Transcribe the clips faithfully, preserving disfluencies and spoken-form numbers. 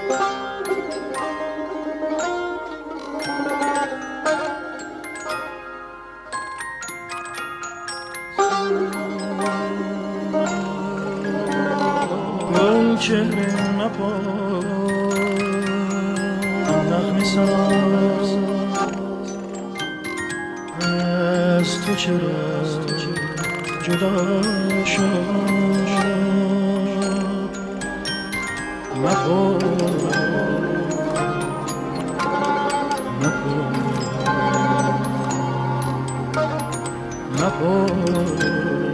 چهره مپاس نغمه ساز از تو چرا جدا شد مپاس مپاس مپاس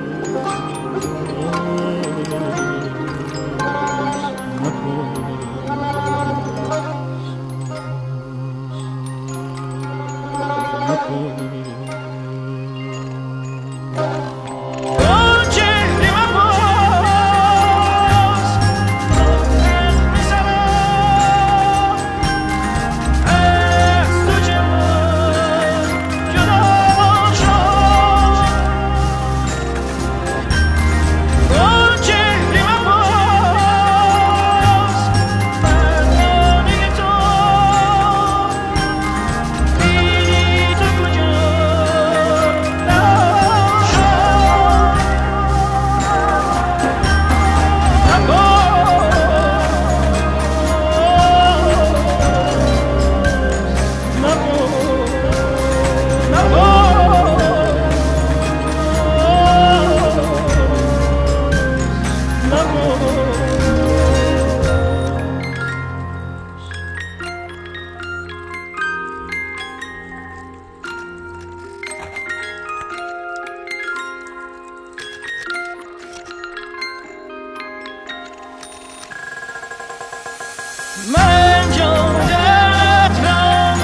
من جانت را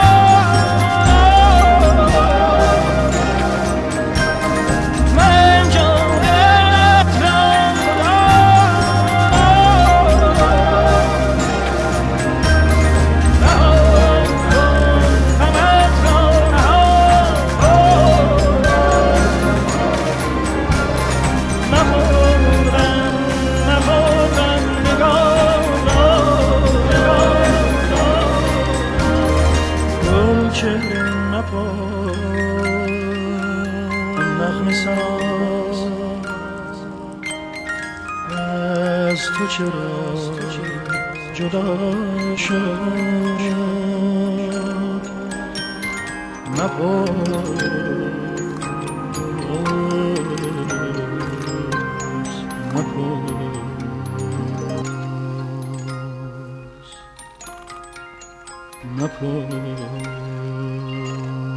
من جانت را رها کن غمت را رها کن مبردم مبردم نگاه چهره مپاس نغمه ساز از تو چرا جدا شد مپاس مپاس مپاس